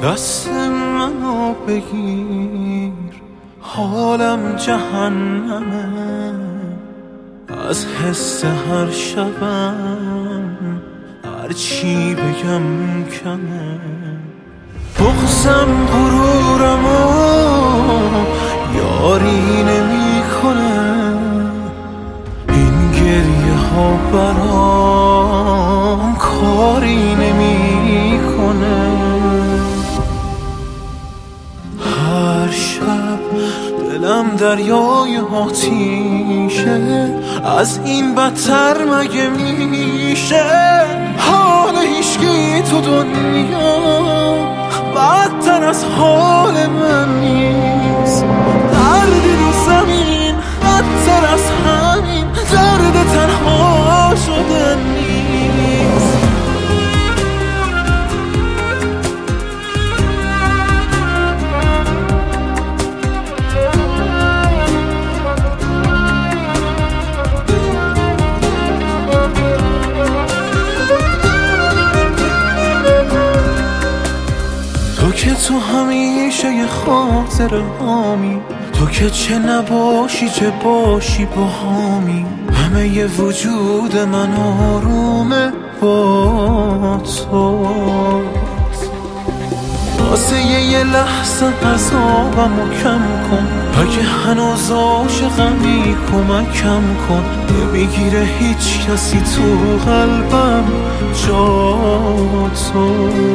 دست منو بگیر، حالم جهنمه، از حس هر شبم هر چی بگم کمه. بغضم غرورمو یاری نمیکنه، این گریه ها برام کاری نمیکنه. هر شب دلم دریای آتیشه، از این بدتر مگه میشه؟ حال هیچکی تو دنیا بدتر از حال من نیست. دردی رو زمین بدتر از همین، درد تنها شدن نیست. تو که تو همیشه یه خاطر هامی، تو که چه نباشی چه باشی با هامی. همه ی وجود من آرومه با تو، واسه یه لحظه عذابمو کم کن. اگه هنوز عاشقمی کمکم کن، نمیگیره هیچ کسی تو قلبم جا تو.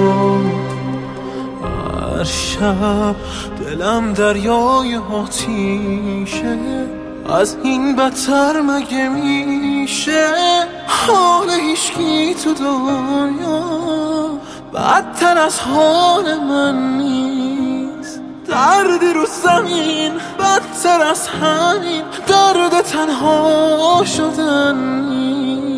هر شب دلم دریای آتیشه، از این بدتر مگه میشه؟ حال هیچکی تو دنیا بدتر از حال من نیست. دردی رو زمین بدتر از همین، درد تنها شدن نیست.